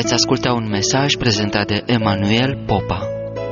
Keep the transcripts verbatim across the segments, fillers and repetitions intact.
Veți asculta un mesaj prezentat de Emanuel Popa.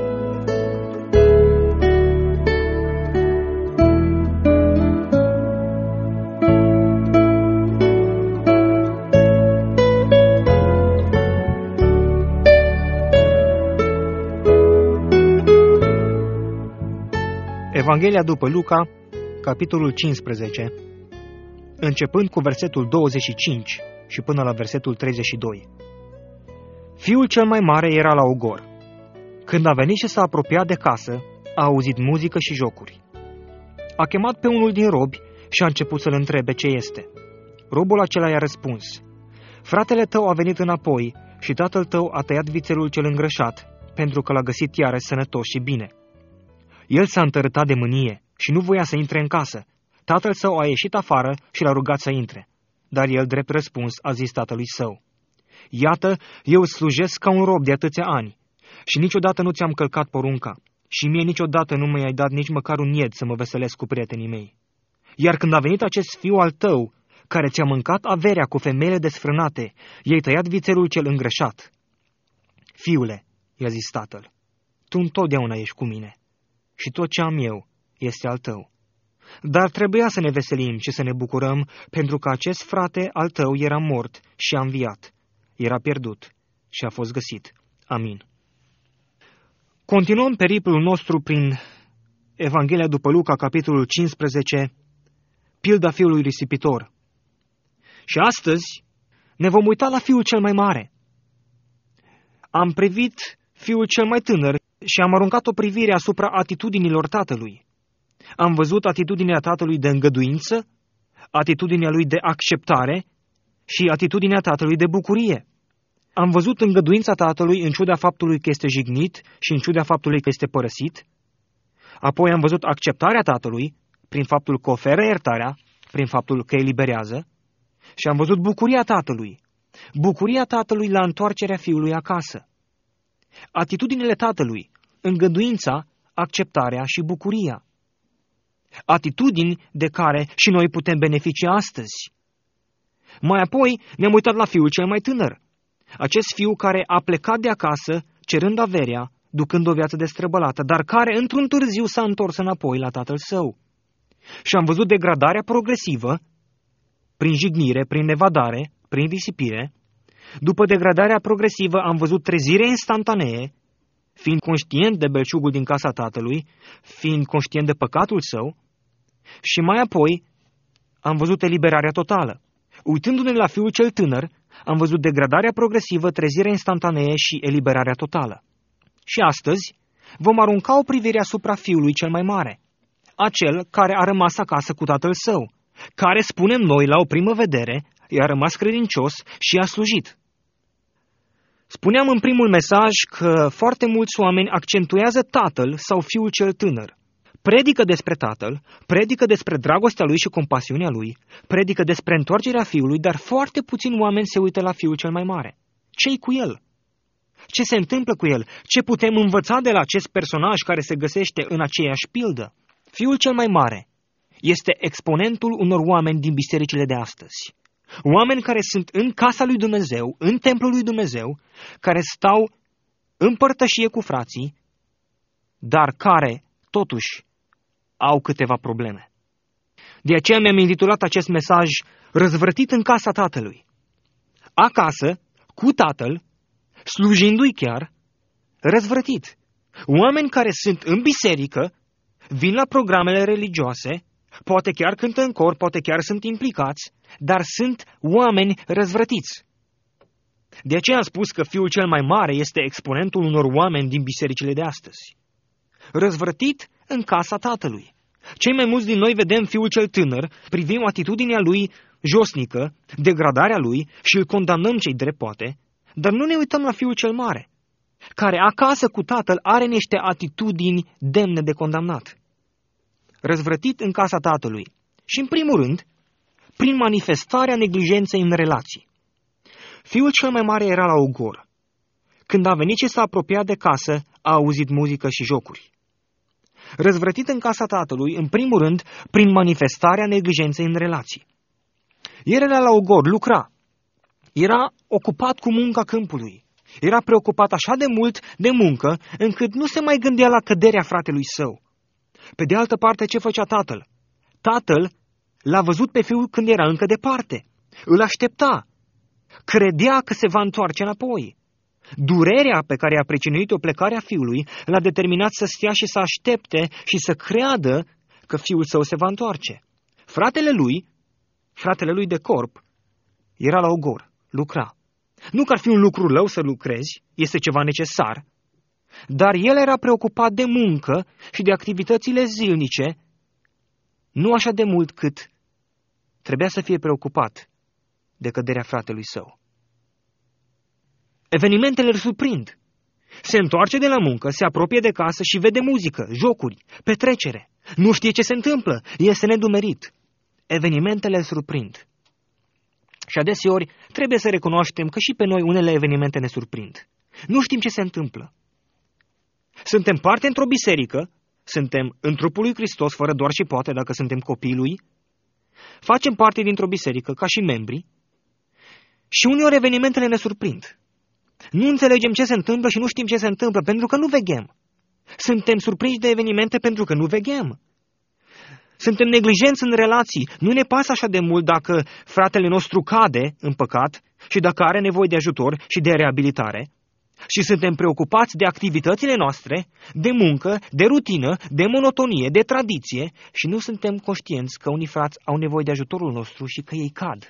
Evanghelia după Luca, capitolul cincisprezece, începând cu versetul douăzeci și cinci și până la versetul treizeci și doi. Fiul cel mai mare era la ogor. Când a venit și s-a apropiat de casă, a auzit muzică și jocuri. A chemat pe unul din robi și a început să-l întrebe ce este. Robul acela i-a răspuns: Fratele tău a venit înapoi și tatăl tău a tăiat vițelul cel îngrășat, pentru că l-a găsit iarăși sănătos și bine. El s-a întărâtat de mânie și nu voia să intre în casă. Tatăl său a ieșit afară și l-a rugat să intre. Dar el, drept răspuns, a zis tatălui său: Iată, eu îți slujesc ca un rob de atâția ani și niciodată nu ți-am călcat porunca și mie niciodată nu mi-ai dat nici măcar un ied să mă veselesc cu prietenii mei. Iar când a venit acest fiu al tău, care ți-a mâncat averea cu femeile desfrânate, i-ai tăiat vițelul cel îngrășat. Fiule, i-a zis tatăl, tu întotdeauna ești cu mine și tot ce am eu este al tău. Dar trebuia să ne veselim și să ne bucurăm, pentru că acest frate al tău era mort și a înviat, era pierdut și a fost găsit. Amin. Continuăm periplul nostru prin Evanghelia după Luca, capitolul cincisprezece, pilda fiului risipitor. Și astăzi ne vom uita la fiul cel mai mare. Am privit fiul cel mai tânăr și am aruncat o privire asupra atitudinilor tatălui. Am văzut atitudinea tatălui de îngăduință, atitudinea lui de acceptare și atitudinea tatălui de bucurie. Am văzut îngăduința tatălui în ciuda faptului că este jignit și în ciuda faptului că este părăsit. Apoi am văzut acceptarea tatălui prin faptul că oferă iertarea, prin faptul că eliberează. Și am văzut bucuria tatălui, bucuria tatălui la întoarcerea fiului acasă. Atitudinile tatălui, îngăduința, acceptarea și bucuria. Atitudini de care și noi putem beneficia astăzi. Mai apoi ne-am uitat la fiul cel mai tânăr. Acest fiu care a plecat de acasă cerând averea, ducând o viață destrăbălată, dar care într-un târziu s-a întors înapoi la tatăl său. Și am văzut degradarea progresivă, prin jignire, prin evadare, prin risipire. După degradarea progresivă am văzut trezire instantanee, fiind conștient de belșugul din casa tatălui, fiind conștient de păcatul său, și mai apoi am văzut eliberarea totală. Uitându-ne la fiul cel tânăr, am văzut degradarea progresivă, trezirea instantanee și eliberarea totală. Și astăzi vom arunca o privire asupra fiului cel mai mare, acel care a rămas acasă cu tatăl său, care, spunem noi la o primă vedere, i-a rămas credincios și a slujit. Spuneam în primul mesaj că foarte mulți oameni accentuează tatăl sau fiul cel tânăr. Predică despre tatăl, predică despre dragostea lui și compasiunea lui, predică despre întoarcerea fiului, dar foarte puțini oameni se uită la fiul cel mai mare. Ce-i cu el? Ce se întâmplă cu el? Ce putem învăța de la acest personaj care se găsește în aceeași pildă? Fiul cel mai mare este exponentul unor oameni din bisericile de astăzi. Oameni care sunt în casa lui Dumnezeu, în templul lui Dumnezeu, care stau în părtășie cu frații, dar care, totuși, au câteva probleme. De aceea mi-am intitulat acest mesaj Răzvrătit în casa tatălui. Acasă, cu tatăl, slujindu-i chiar, răzvrătit. Oameni care sunt în biserică, vin la programele religioase, poate chiar cântă în cor, poate chiar sunt implicați, dar sunt oameni răzvrătiți. De aceea am spus că fiul cel mai mare este exponentul unor oameni din bisericile de astăzi. Răzvrătit în casa tatălui. Cei mai mulți din noi vedem fiul cel tânăr, privim atitudinea lui josnică, degradarea lui și îl condamnăm ce-i drept poate, dar nu ne uităm la fiul cel mare, care acasă cu tatăl are niște atitudini demne de condamnat. Răzvrătit în casa tatălui și, în primul rând, prin manifestarea neglijenței în relații. Fiul cel mai mare era la ogor. Când a venit și s-a apropiat de casă, a auzit muzică și jocuri. Răzvrătit în casa tatălui, în primul rând, prin manifestarea neglijenței în relații. El era la ogor, lucra. era ocupat cu munca câmpului. Era preocupat așa de mult de muncă, încât nu se mai gândea la căderea fratelui său. Pe de altă parte, ce făcea tatăl? Tatăl l-a văzut pe fiul când era încă departe. Îl aștepta. Credea că se va întoarce înapoi. Durerea pe care a pricinuit-o plecarea fiului l-a determinat să stea și să aștepte și să creadă că fiul său se va întoarce. Fratele lui, fratele lui de corp, era la ogor, lucra. Nu că ar fi un lucru rău să lucrezi, este ceva necesar, dar el era preocupat de muncă și de activitățile zilnice, nu așa de mult cât trebuia să fie preocupat de căderea fratelui său. Evenimentele îl surprind. Se întoarce de la muncă, se apropie de casă și vede muzică, jocuri, petrecere. Nu știe ce se întâmplă, este nedumerit. Evenimentele îl surprind. Și adeseori trebuie să recunoaștem că și pe noi unele evenimente ne surprind. Nu știm ce se întâmplă. Suntem parte într-o biserică, suntem în trupul lui Hristos, fără doar și poate dacă suntem copiii lui, facem parte dintr-o biserică ca și membri și uneori evenimentele ne surprind. Nu înțelegem ce se întâmplă și nu știm ce se întâmplă pentru că nu veghem. Suntem surprinși de evenimente pentru că nu veghem. Suntem neglijenți în relații. Nu ne pasă așa de mult dacă fratele nostru cade în păcat și dacă are nevoie de ajutor și de reabilitare. Și suntem preocupați de activitățile noastre, de muncă, de rutină, de monotonie, de tradiție și nu suntem conștienți că unii frați au nevoie de ajutorul nostru și că ei cad.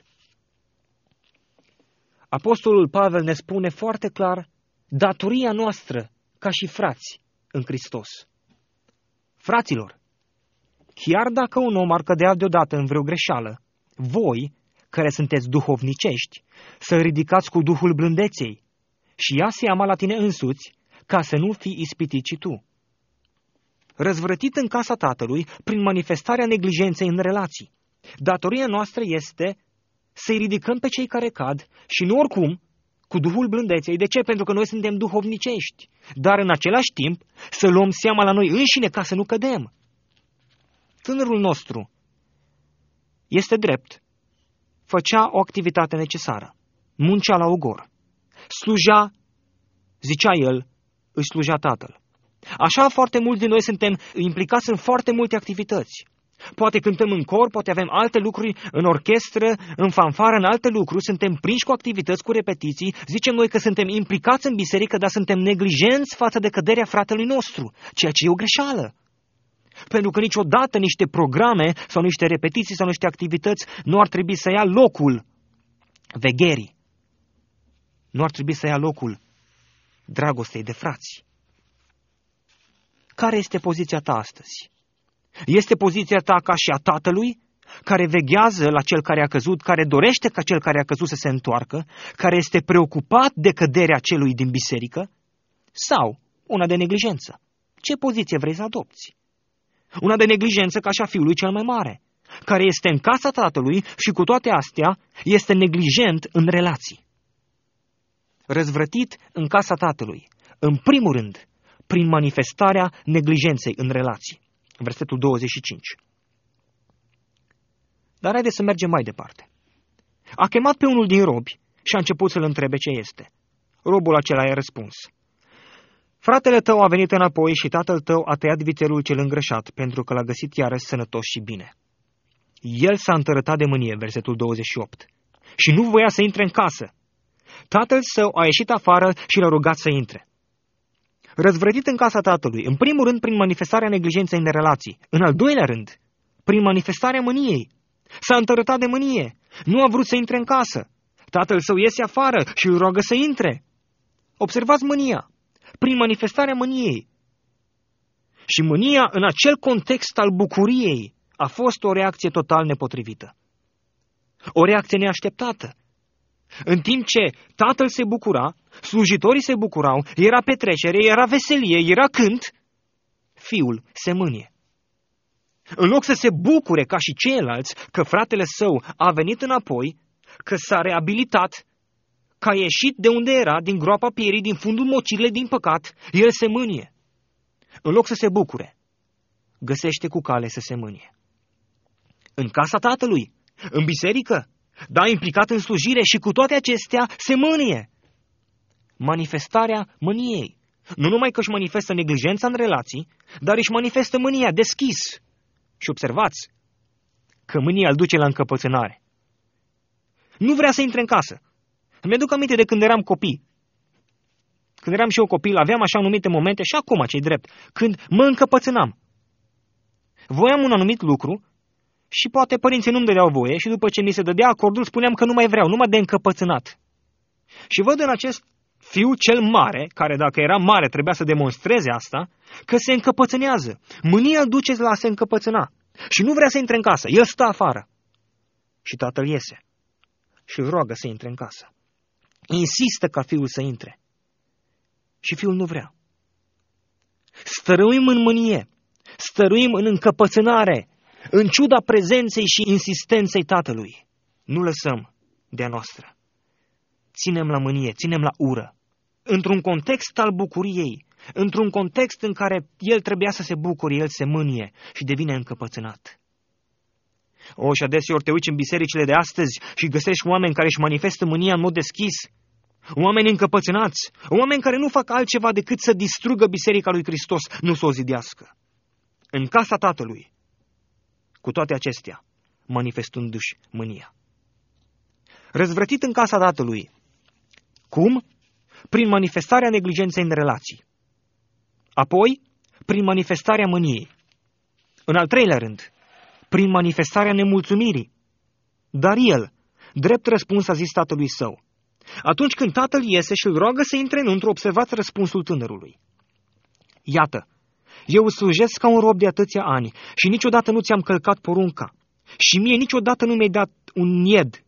Apostolul Pavel ne spune foarte clar datoria noastră ca și frați în Hristos. Fraților, chiar dacă un om ar cădea deodată în vreo greșeală, voi, care sunteți duhovnicești, să ridicați cu duhul blândeței și ia seama la tine însuți, ca să nu fii ispitit și tu. Răzvrătit în casa Tatălui prin manifestarea neglijenței în relații. Datoria noastră este să-i ridicăm pe cei care cad și nu oricum, cu duhul blândeței. De ce? Pentru că noi suntem duhovnicești, dar în același timp să luăm seama la noi înșine ca să nu cădem. Tânărul nostru este drept, făcea o activitate necesară, muncea la ogor, sluja, zicea el, își sluja tatăl. Așa foarte mulți din noi suntem implicați în foarte multe activități. Poate cântăm în cor, poate avem alte lucruri în orchestră, în fanfară, în alte lucruri, suntem prinși cu activități, cu repetiții, zicem noi că suntem implicați în biserică, dar suntem neglijenți față de căderea fratelui nostru, ceea ce e o greșeală. Pentru că niciodată niște programe sau niște repetiții sau niște activități nu ar trebui să ia locul vegherii. Nu ar trebui să ia locul dragostei de frați. Care este poziția ta astăzi? Este poziția ta ca și a tatălui, care veghează la cel care a căzut, care dorește ca cel care a căzut să se întoarcă, care este preocupat de căderea celui din biserică? Sau una de neglijență? Ce poziție vrei să adopți? Una de neglijență ca și a fiului cel mai mare, care este în casa tatălui și cu toate astea este neglijent în relații. Răzvrătit în casa tatălui, în primul rând, prin manifestarea neglijenței în relații. Versetul douăzeci și cinci. Dar haideți să mergem mai departe. A chemat pe unul din robi și a început să-l întrebe ce este. Robul acela i-a răspuns: fratele tău a venit înapoi și tatăl tău a tăiat vițelul cel îngrășat, pentru că l-a găsit iarăși sănătos și bine. El s-a întărătat de mânie, versetul douăzeci și opt, și nu voia să intre în casă. Tatăl său a ieșit afară și l-a rugat să intre. Răzvrătit în casa tatălui, în primul rând prin manifestarea neglijenței în relații, în al doilea rând, prin manifestarea mâniei. S-a întărătat de mânie, nu a vrut să intre în casă. Tatăl său iese afară și îl roagă să intre. Observați mânia, prin manifestarea mâniei. Și mânia, în acel context al bucuriei, a fost o reacție total nepotrivită. O reacție neașteptată. În timp ce tatăl se bucura, slujitorii se bucurau, era petrecere, era veselie, era cânt, fiul se mânie. În loc să se bucure ca și ceilalți că fratele său a venit înapoi, că s-a reabilitat, că a ieșit de unde era, din groapa pierii, din fundul mocirlei, din păcat, el se mânie. În loc să se bucure, găsește cu cale să se mânie. În casa tatălui, în biserică, da, implicat în slujire și cu toate acestea se mânie. Manifestarea mâniei. Nu numai că își manifestă neglijența în relații, dar își manifestă mânia deschis. Și observați că mânia îl duce la încăpățânare. Nu vrea să intre în casă. Îmi aduc aminte de când eram copii. Când eram și eu copil, aveam așa anumite momente, și acum ce-i drept, când mă încăpățânam. Voiam un anumit lucru și poate părinții nu-mi dădeau voie și după ce mi se dădea acordul spuneam că nu mai vreau, numai de încăpățânat. Și văd în acest fiu cel mare, care dacă era mare trebuia să demonstreze asta, că se încăpățânează. Mânia îl duce la a se încăpățâna și nu vrea să intre în casă, el stă afară. Și tatăl iese și îl roagă să intre în casă. Insistă ca fiul să intre. Și fiul nu vrea. Stăruim în mânie, stăruim în încăpățânare, în ciuda prezenței și insistenței tatălui. Nu lăsăm de-a noastră. Ținem la mânie, ținem la ură. Într-un context al bucuriei, într-un context în care el trebuia să se bucure, el se mânie și devine încăpățânat. O, și adeseori te uiți în bisericile de astăzi și găsești oameni care își manifestă mânia în mod deschis, oameni încăpățânați, oameni care nu fac altceva decât să distrugă biserica lui Hristos, nu să o zidească. În casa tatălui, cu toate acestea, manifestându-și mânia. Răzvrătit în casa tatălui. Cum? Prin manifestarea neglijenței în relații. Apoi, prin manifestarea mâniei. În al treilea rând, prin manifestarea nemulțumirii. Dar el, drept răspuns, a zis tatălui său. Atunci când tatăl iese și îl roagă să intre înăuntru, observați răspunsul tânărului. Iată, eu îți slujesc ca un rob de atâția ani și niciodată nu ți-am călcat porunca și mie niciodată nu mi-ai dat un nied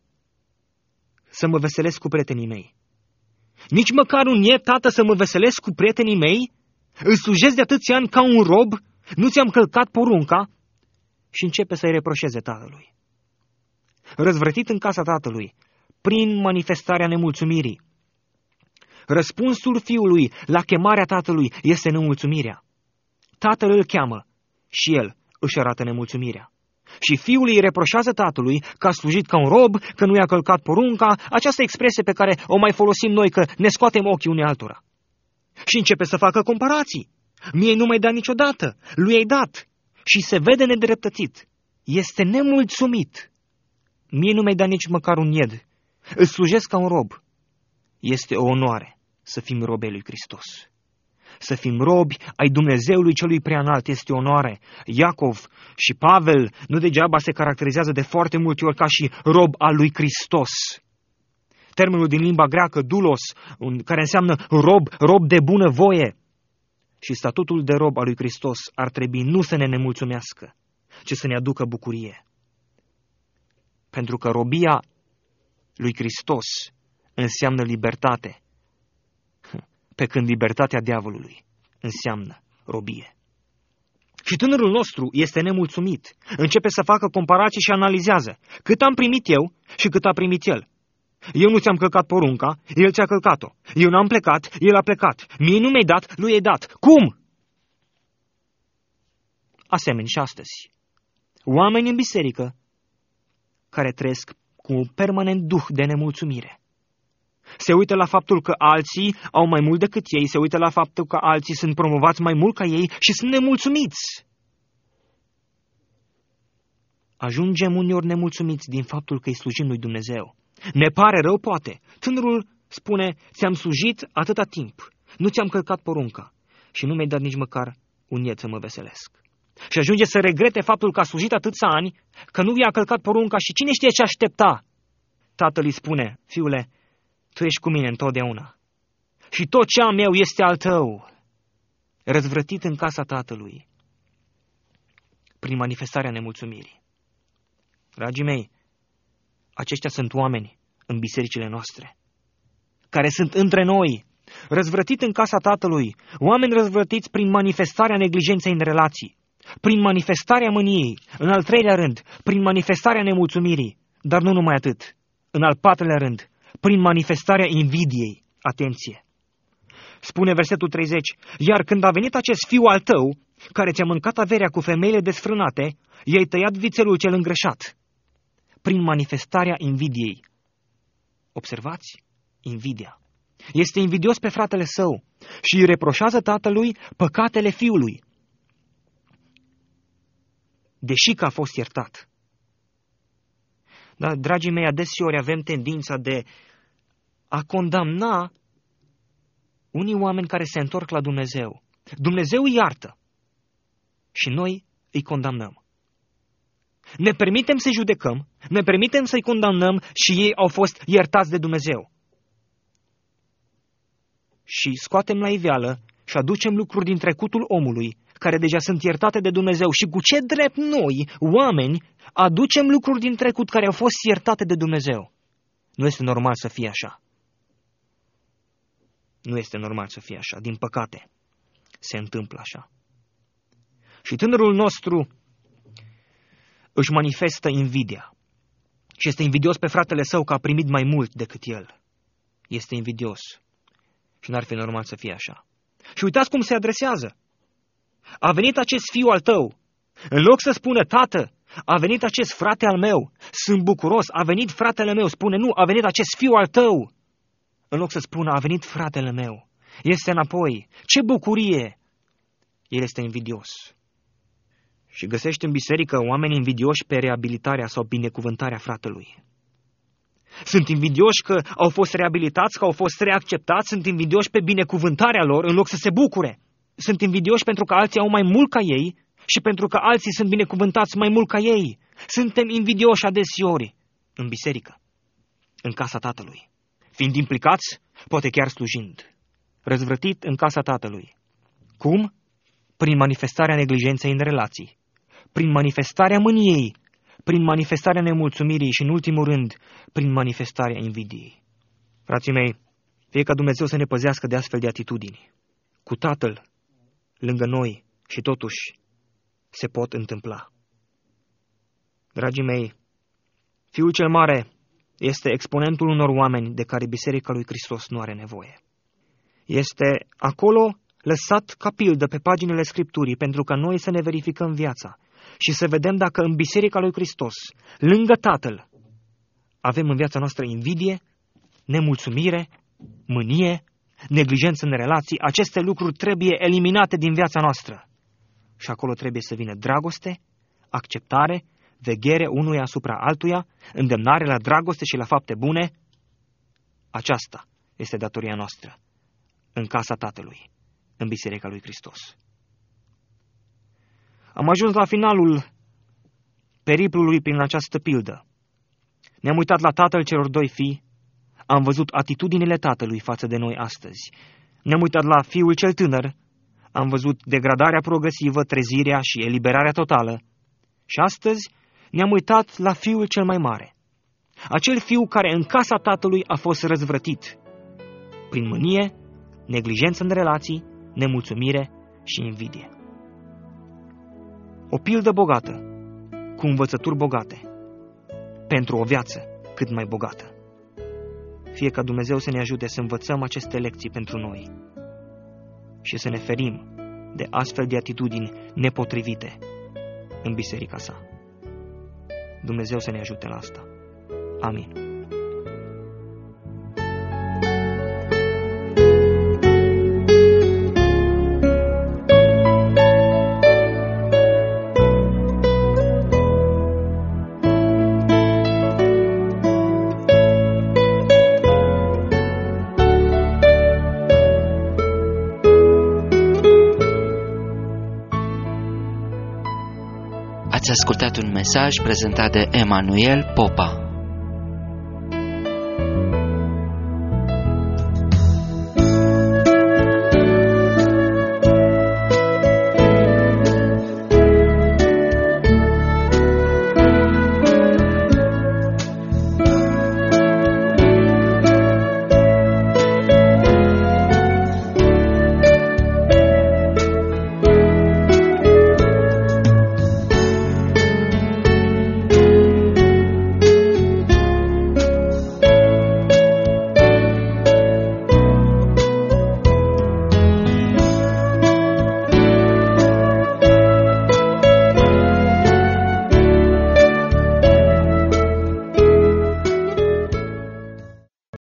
să mă veselesc cu prietenii mei. Nici măcar un niet, tată, să mă veselesc cu prietenii mei? Îți slujesc de atâția ani ca un rob? Nu ți-am călcat porunca? Și începe să-i reproșeze tatălui. Răzvrătit în casa tatălui, prin manifestarea nemulțumirii. Răspunsul fiului la chemarea tatălui este nemulțumirea. Tatăl îl cheamă și el își arată nemulțumirea. Și fiul îi reproșează tatălui că a slujit ca un rob, că nu i-a călcat porunca, această expresie pe care o mai folosim noi, că ne scoatem ochii unei altora. Și începe să facă comparații. Mie nu mi-ai dat niciodată, lui ai dat. Și se vede nedreptățit. Este nemulțumit. Mie nu mi-ai dat nici măcar un ied. Îți slujesc ca un rob. Este o onoare să fim robi lui Hristos. Să fim robi ai Dumnezeului celui preanalt este onoare. Iacov și Pavel nu degeaba se caracterizează de foarte multe ori ca și rob al lui Hristos. Termenul din limba greacă, doulos, care înseamnă rob, rob de bună voie. Și statutul de rob al lui Hristos ar trebui nu să ne nemulțumească, ci să ne aducă bucurie. Pentru că robia lui Hristos înseamnă libertate, pe când libertatea diavolului înseamnă robie. Și tânărul nostru este nemulțumit, începe să facă comparații și analizează cât am primit eu și cât a primit el. Eu nu ți-am călcat porunca, el ți-a călcat-o. Eu n-am plecat, el a plecat. Mie nu mi-ai dat, lui ai dat. Cum? Asemeni și astăzi. Oameni în biserică care trăiesc cu un permanent duh de nemulțumire. Se uită la faptul că alții au mai mult decât ei, se uită la faptul că alții sunt promovați mai mult ca ei și sunt nemulțumiți. Ajungem uneori nemulțumiți din faptul că îi slujim lui Dumnezeu. Ne pare rău, poate. Tânărul spune, ți-am slujit atâta timp, nu ți-am călcat porunca și nu mi-ai dat nici măcar un ied să mă veselesc. Și ajunge să regrete faptul că a slujit atâția ani, că nu i-a călcat porunca și cine știe ce aștepta. Tatăl îi spune, fiule, tu ești cu mine întotdeauna și tot ce am eu este al tău. Răzvrătit în casa tatălui prin manifestarea nemulțumirii. Dragii mei, aceștia sunt oameni în bisericile noastre, care sunt între noi, răzvrătit în casa tatălui, oameni răzvrătiți prin manifestarea neglijenței în relații, prin manifestarea mâniei, în al treilea rând, prin manifestarea nemulțumirii, dar nu numai atât, în al patrulea rând, prin manifestarea invidiei. Atenție! Spune versetul treizeci, iar când a venit acest fiu al tău, care ți-a mâncat averea cu femeile desfrânate, i-ai tăiat vițelul cel îngreșat. prin manifestarea invidiei. Observați? Invidia. Este invidios pe fratele său și îi reproșează tatălui păcatele fiului, deși că a fost iertat. Da, dragii mei, adeseori avem tendința de a condamna unii oameni care se întorc la Dumnezeu. Dumnezeu îi iartă și noi îi condamnăm. Ne permitem să-i judecăm, ne permitem să-i condamnăm și ei au fost iertați de Dumnezeu. Și scoatem la iveală și aducem lucruri din trecutul omului, care deja sunt iertate de Dumnezeu. Și cu ce drept noi, oameni, aducem lucruri din trecut care au fost iertate de Dumnezeu? Nu este normal să fie așa. Nu este normal să fie așa. Din păcate, se întâmplă așa. Și tânărul nostru își manifestă invidia. Și este invidios pe fratele său că a primit mai mult decât el. Este invidios. Și n-ar fi normal să fie așa. Și uitați cum se adresează. A venit acest fiu al tău. În loc să spună, tată, a venit acest frate al meu, sunt bucuros, a venit fratele meu, spune, nu, a venit acest fiu al tău. În loc să spună, a venit fratele meu, este înapoi, ce bucurie! El este invidios. Și găsești în biserică oameni invidioși pe reabilitarea sau binecuvântarea fratelui. Sunt invidioși că au fost reabilitați, că au fost reacceptați, sunt invidioși pe binecuvântarea lor în loc să se bucure. Sunt invidioși pentru că alții au mai mult ca ei și pentru că alții sunt binecuvântați mai mult ca ei. Suntem invidioși adeseori în biserică, în casa Tatălui, fiind implicați, poate chiar slujind, răzvrătit în casa Tatălui. Cum? Prin manifestarea neglijenței în relații, prin manifestarea mâniei, prin manifestarea nemulțumirii și, în ultimul rând, prin manifestarea invidiei. Frații mei, fie ca Dumnezeu să ne păzească de astfel de atitudini. Cu Tatăl lângă noi și totuși se pot întâmpla. Dragii mei, Fiul cel Mare este exponentul unor oameni de care Biserica lui Hristos nu are nevoie. Este acolo lăsat ca pildă pe paginile Scripturii pentru ca noi să ne verificăm viața și să vedem dacă în Biserica lui Hristos, lângă Tatăl, avem în viața noastră invidie, nemulțumire, mânie, neglijență în relații. Aceste lucruri trebuie eliminate din viața noastră. Și acolo trebuie să vină dragoste, acceptare, veghere unuia asupra altuia, îndemnare la dragoste și la fapte bune. Aceasta este datoria noastră în casa Tatălui, în Biserica lui Hristos. Am ajuns la finalul periplului prin această pildă. Ne-am uitat la tatăl celor doi fii, am văzut atitudinile tatălui față de noi astăzi. Ne-am uitat la fiul cel tânăr, am văzut degradarea progresivă, trezirea și eliberarea totală. Și astăzi ne-am uitat la fiul cel mai mare. Acel fiu care în casa tatălui a fost răzvrătit prin mânie, neglijență în relații, nemulțumire și invidie. O pildă bogată, cu învățături bogate, pentru o viață cât mai bogată. Fie ca Dumnezeu să ne ajute să învățăm aceste lecții pentru noi și să ne ferim de astfel de atitudini nepotrivite în biserica sa. Dumnezeu să ne ajute la asta. Amin. Ați ascultat un mesaj prezentat de Emanuel Popa.